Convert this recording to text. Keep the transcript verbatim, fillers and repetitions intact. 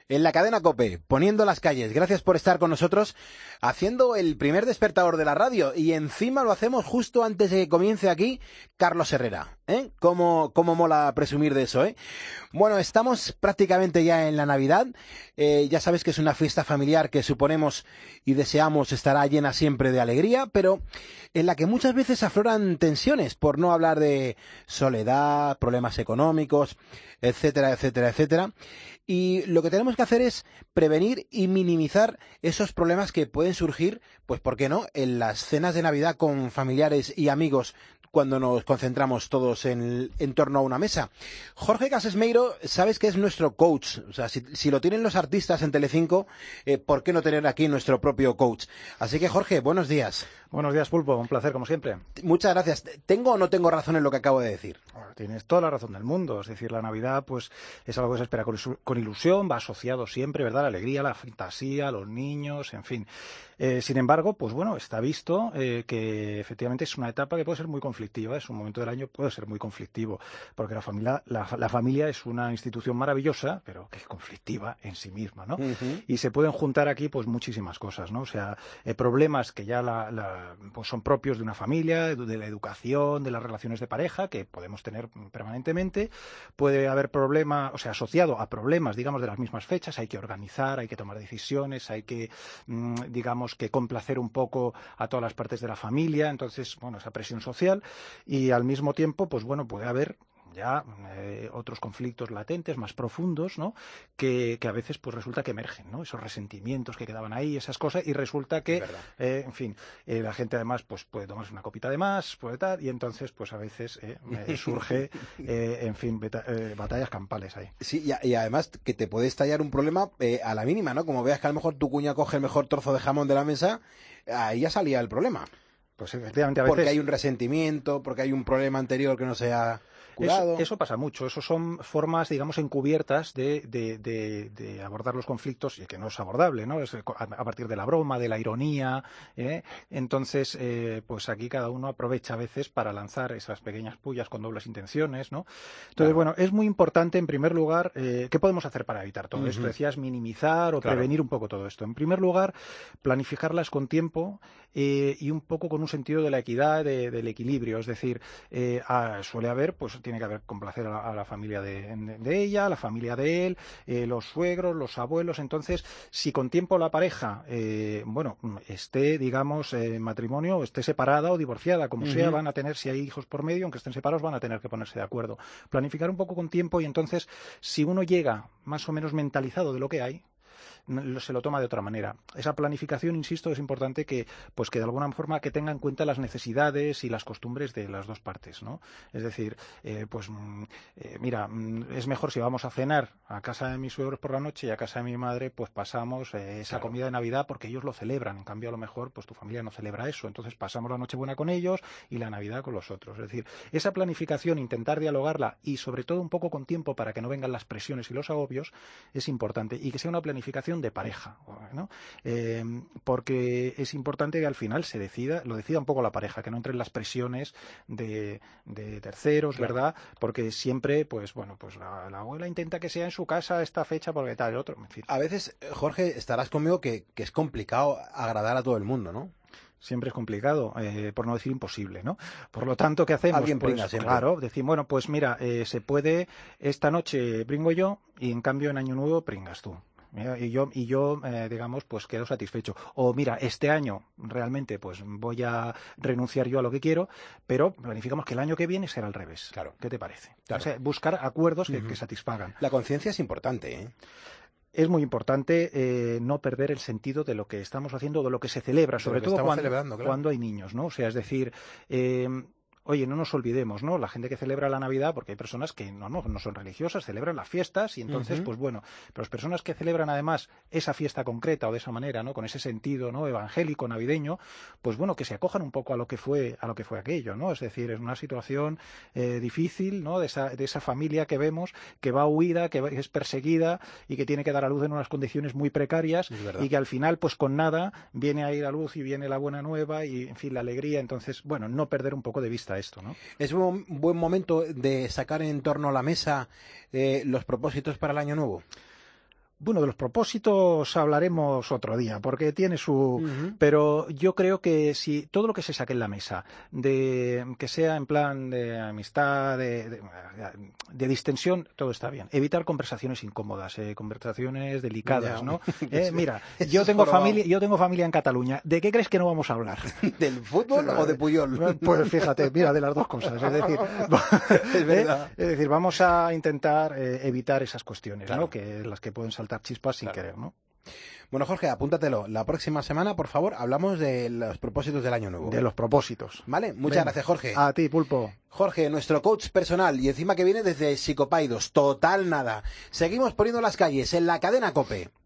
En la cadena COPE, poniendo las calles. Gracias por estar con nosotros, haciendo el primer despertador de la radio. Y encima lo hacemos justo antes de que comience aquí Carlos Herrera. ¿Eh? ¿Cómo, cómo mola presumir de eso, eh? Bueno, estamos prácticamente ya en la Navidad. Eh, ya sabes que es una fiesta familiar que suponemos y deseamos estará llena siempre de alegría, pero en la que muchas veces afloran tensiones, por no hablar de soledad, problemas económicos, etcétera, etcétera, etcétera. Y lo que tenemos que hacer es prevenir y minimizar esos problemas que pueden surgir, pues, ¿por qué no?, en las cenas de Navidad con familiares y amigos cuando nos concentramos todos en, en torno a una mesa. Jorge Casesmeiro, sabes que es nuestro coach. O sea, si, si lo tienen los artistas en Telecinco, eh, ¿por qué no tener aquí nuestro propio coach? Así que, Jorge, buenos días. Buenos días, Pulpo. Un placer, como siempre. Muchas gracias. ¿Tengo o no tengo razón en lo que acabo de decir? Bueno, tienes toda la razón del mundo. Es decir, la Navidad pues es algo que se espera con, con ilusión, va asociado siempre, ¿verdad? La alegría, la fantasía, los niños, en fin. Eh, sin embargo, pues bueno, está visto eh, que efectivamente es una etapa que puede ser muy conflictiva, es un momento del año puede ser muy conflictivo, porque la familia, la, la familia es una institución maravillosa, pero que es conflictiva en sí misma, ¿no? Uh-huh. Y se pueden juntar aquí pues muchísimas cosas, ¿no? O sea, eh, problemas que ya la, la, pues son propios de una familia, de la educación, de las relaciones de pareja, que podemos tener permanentemente. Puede haber problemas, o sea, asociado a problemas, digamos, de las mismas fechas, hay que organizar, hay que tomar decisiones, hay que, mmm, digamos, que complacer un poco a todas las partes de la familia, entonces, bueno, esa presión social, y al mismo tiempo, pues bueno, puede haber ya eh, otros conflictos latentes, más profundos, ¿no? Que, que a veces pues resulta que emergen, ¿no? Esos resentimientos que quedaban ahí, esas cosas, y resulta que, eh, en fin, eh, la gente además pues puede tomarse una copita de más, puede tal, y entonces pues a veces eh, eh, surge, eh, en fin, beta, eh, batallas campales ahí. Sí, y, y además que te puede estallar un problema eh, a la mínima, ¿no? Como veas que a lo mejor tu cuña coge el mejor trozo de jamón de la mesa, ahí ya salía el problema. Pues efectivamente a veces... Porque hay un resentimiento, porque hay un problema anterior que no se ha curado. Eso, eso pasa mucho, eso son formas, digamos, encubiertas de, de, de, de abordar los conflictos, y que no es abordable, ¿no? Es a partir de la broma, de la ironía, ¿eh? Entonces, eh, pues aquí cada uno aprovecha a veces para lanzar esas pequeñas pullas con dobles intenciones, ¿no? Entonces, claro. Bueno, es muy importante, en primer lugar, eh, ¿qué podemos hacer para evitar todo uh-huh. esto? Decías minimizar o claro. prevenir un poco todo esto. En primer lugar, planificarlas con tiempo eh, y un poco con un sentido de la equidad, de, del equilibrio, es decir, eh, ah, suele haber, pues tiene que haber complacer a la, a la familia de, de ella, a la familia de él, eh, los suegros, los abuelos. Entonces, si con tiempo la pareja, eh, bueno, esté, digamos, en eh, matrimonio, o esté separada o divorciada, como uh-huh. sea, van a tener, si hay hijos por medio, aunque estén separados, van a tener que ponerse de acuerdo. Planificar un poco con tiempo, y entonces, si uno llega más o menos mentalizado de lo que hay, se lo toma de otra manera. Esa planificación, insisto, es importante que, pues que de alguna forma que tenga en cuenta las necesidades y las costumbres de las dos partes, ¿no? Es decir, eh, pues eh, mira, es mejor si vamos a cenar a casa de mis suegros por la noche y a casa de mi madre, pues pasamos eh, esa claro. comida de Navidad porque ellos lo celebran. En cambio, a lo mejor, pues tu familia no celebra eso. Entonces pasamos la Nochebuena con ellos y la Navidad con los otros. Es decir, esa planificación, intentar dialogarla y sobre todo un poco con tiempo para que no vengan las presiones y los agobios, es importante, y que sea una planificación de pareja, ¿no? Eh, porque es importante que al final se decida, lo decida un poco la pareja, que no entren las presiones de, de terceros, claro. ¿verdad? Porque siempre, pues bueno, pues la, la abuela intenta que sea en su casa esta fecha porque tal, el otro, en fin. A veces, Jorge, estarás conmigo que, que es complicado agradar a todo el mundo, ¿no? Siempre es complicado, eh, por no decir imposible, ¿no? Por lo tanto, ¿qué hacemos? Alguien pues, brinda siempre. Claro, decimos, bueno, pues mira, eh, se puede, esta noche bringo yo y en cambio en Año Nuevo bringas tú. Y yo, y yo eh, digamos, pues quedo satisfecho. O mira, este año realmente pues voy a renunciar yo a lo que quiero, pero planificamos que el año que viene será al revés. Claro. ¿Qué te parece? Claro. O sea, buscar acuerdos que, uh-huh. que satisfagan. La conciencia es importante, ¿eh? Es muy importante eh, no perder el sentido de lo que estamos haciendo, de lo que se celebra, sobre todo cuando, claro. cuando hay niños, ¿no? O sea, es decir... Eh, Oye, no nos olvidemos, ¿no? La gente que celebra la Navidad, porque hay personas que no, no, no son religiosas, celebran las fiestas y entonces, uh-huh. pues bueno, pero las personas que celebran además esa fiesta concreta o de esa manera, ¿no? Con ese sentido, ¿no? Evangélico, navideño, pues bueno, que se acojan un poco a lo que fue, a lo que fue aquello, ¿no? Es decir, es una situación eh, difícil, ¿no? De esa, de esa familia que vemos que va huida, que es perseguida y que tiene que dar a luz en unas condiciones muy precarias y que al final, pues con nada, viene a ir a luz y viene la buena nueva y, en fin, la alegría. Entonces, bueno, no perder un poco de vista esto, ¿no? Es un buen momento de sacar en torno a la mesa eh, los propósitos para el año nuevo. Bueno, de los propósitos hablaremos otro día, porque tiene su... Uh-huh. Pero yo creo que si todo lo que se saque en la mesa, de que sea en plan de amistad, de, de, de distensión, todo está bien. Evitar conversaciones incómodas, eh, conversaciones delicadas, Ya. ¿no? Eh, mira, Eso yo es tengo probado. familia, yo tengo familia en Cataluña. ¿De qué crees que no vamos a hablar? ¿Del fútbol o de Puyol? Pues fíjate, mira, de las dos cosas. Es decir, Es verdad. ¿eh? Es decir, vamos a intentar eh, evitar esas cuestiones, Claro. ¿no? Que las que pueden saltar chispas sin Claro. querer, ¿no? Bueno, Jorge, apúntatelo. La próxima semana, por favor, hablamos de los propósitos del año nuevo. De los propósitos. ¿Vale? Muchas Venga. gracias, Jorge. A ti, Pulpo. Jorge, nuestro coach personal, y encima que viene desde Psicopaidos. Total nada. Seguimos poniendo las calles en la cadena COPE.